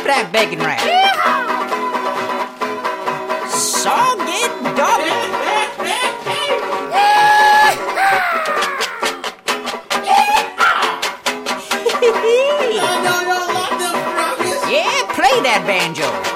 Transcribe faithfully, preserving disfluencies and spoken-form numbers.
that bacon wrap. Sog it, doggy. Yeah, play that banjo.